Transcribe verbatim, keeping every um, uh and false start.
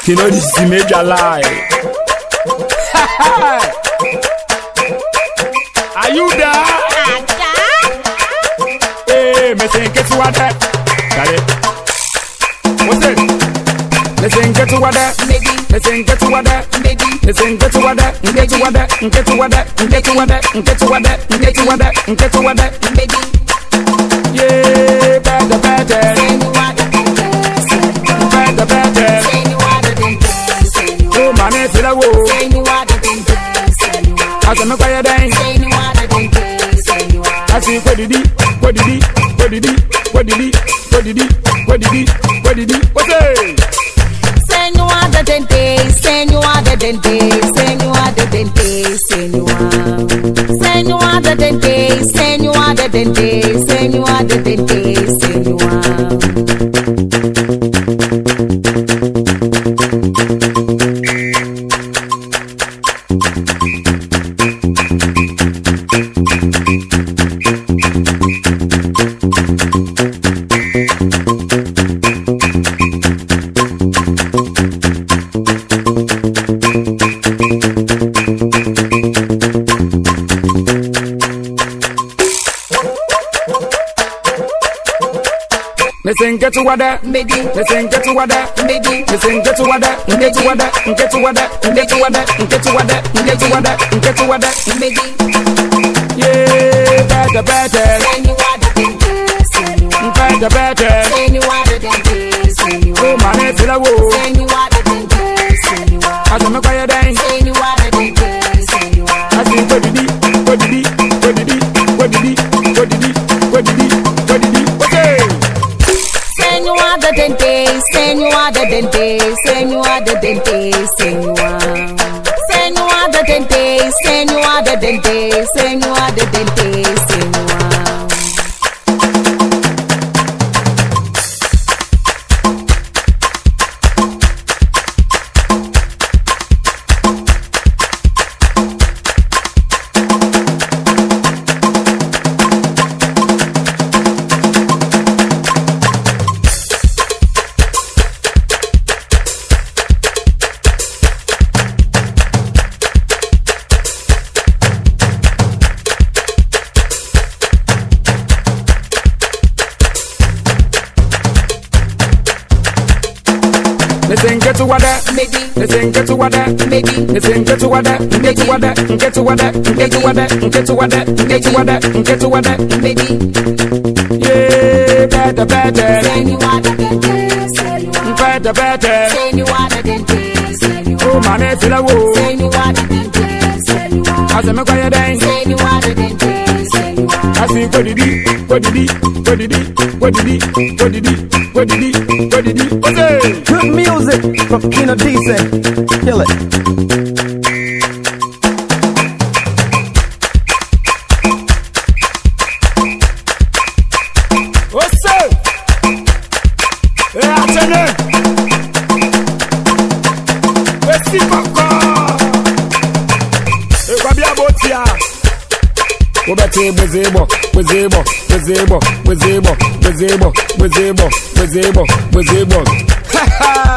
You know this is major lie. Are you there? Hey, me say get to what that. Got it. What's it? Me say get to what that. Me say get to what that. Me say get to what that. Get to what that. Get to what that. Get to what that. Get to what that. Get to what that. Get to what that. Yeah, better, better. Better, better. Oh, man, it's a war. I said, no, I dance. I see, what did he? What did he? What did he? What did he? What did he? What did he? What did he? What's it? Senua de dente, senua de dente, senua de dente, senua. Senua de dente, senua de dente, senua de dente, senua. Me sing get to what that, me sing get to what that, me sing get to what that, get to what that, get to what that, get to what that, get to what that, get to what that, get to what that, yeah, better, better, better, better, oh man, it's a war. I don't know why you're dying. I see what did he, what did he, what did he, what did he, what did he, what did he, what did he, okay. Senua de dente, senua de dente, senua de dente, senua. Senua de dente, senua de dente, senua de dente, senua. Me sing get to what that, me sing get to what that, me sing get to what that, get to what that, get to what that, get to what that, get to what that, get to what that, get to what that, yeah, better, better, better, better, oh man, it's a war. I said, me why you dance? I see what did he, what did he, what did he, what did he, what did he, what did he, what did he, what's it? Good music from Kino Decent. Kill it. What's up? Yeah, tell them. Let's see popcorn. Hey, grab your boat here. Go back to Wazebo, Wazebo, Wazebo, Wazebo, Wazebo, Wazebo, Wazebo, Wazebo. Ha ha!